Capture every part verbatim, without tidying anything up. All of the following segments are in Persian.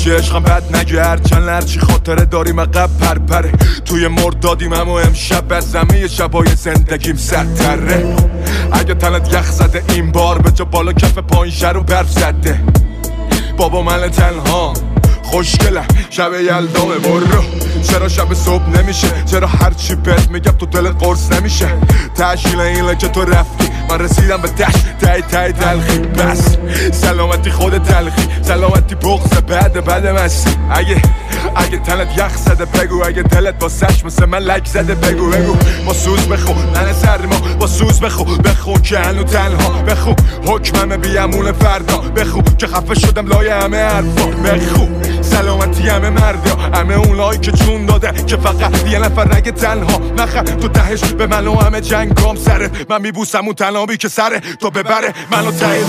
که عشقم بد نگرد چند لرچی خاطره داریم عقب پرپره توی مرد دادیم اما امشب از همه شبای زندگیم سرتره اگه تنت یخ زده این بار به جا بالا کف پایین شر و برف زده بابا من تنها خوشگلم شب یلدامه برو چرا شب صبح نمیشه چرا هرچی بهت میگم تو دل قرص نمیشه تشکیل اینه که تو رفتی من رسیدم به تش تای تای تلخی بس سلامتی خود تلخی سلامتی بغض بعد بعد مستی اگه اگه تنت یخ زده بگو اگه دلت با سش مثل من لک زده بگو بگو با سوز بخو من سرما با سوز بخو بخو که هنو تنها بخو حکمم بیامون فردا بخو که خفه شدم لای همه حرفا بخو سلامتی همه مردا همه اونایی که جون داده که فقط یه نفر نگه تنها نخر تو دهش به من و همه جنگام سره من میبوسم اون تنابی که سره تو ببره منو تایی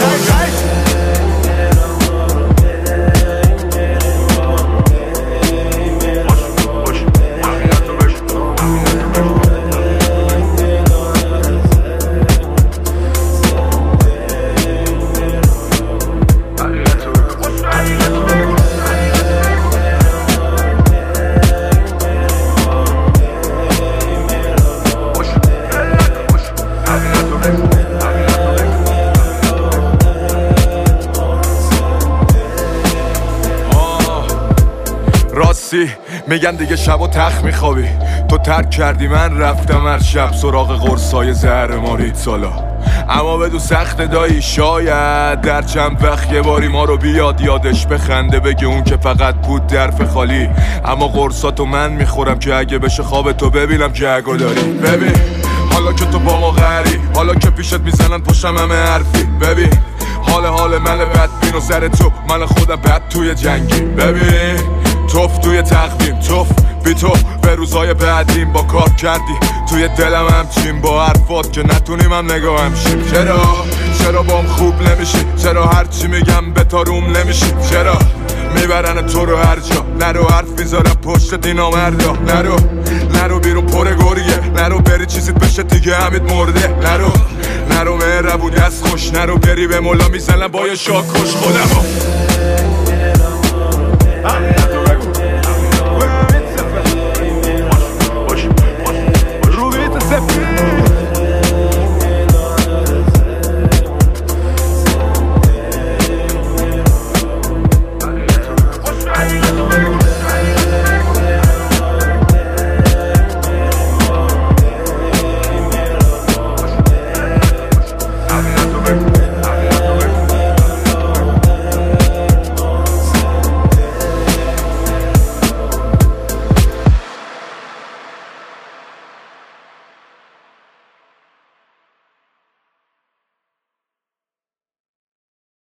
میگن دیگه شب و تخت میخوابی تو ترک کردی من رفتم هر شب سراغ قرصای زهر مارید سالا اما بدو سخت دایی شاید در چند وقت یه باری ما رو بیاد یادش بخنده بگه اون که فقط بود درف خالی اما قرصاتو من میخورم که اگه بشه خواب تو ببینم که اگه داری ببین حالا که تو با ما غری حالا که پیشت میزنن پشتم همه حرفی ببین حال حال من بدبین و سر تو من خودم بد توی جنگی ببین توف توی تقویم توف بی تو به روزای بعدیم با کار کردی توی دلم همچین با حرفات که نتونیم هم نگاه همشیم چرا چرا بام خوب نمیشی چرا هرچی میگم به تاروم نمیشی چرا میبرن تو رو هر جا نرو حرف میذارم پشت دینا مردا نرو نرو بیرون پر گریه نرو بری چیزیت بشه دیگه همید مرده نرو نرو مهربونی از خوش نرو بری به مولا میزنم با یه شاک خوش خودمو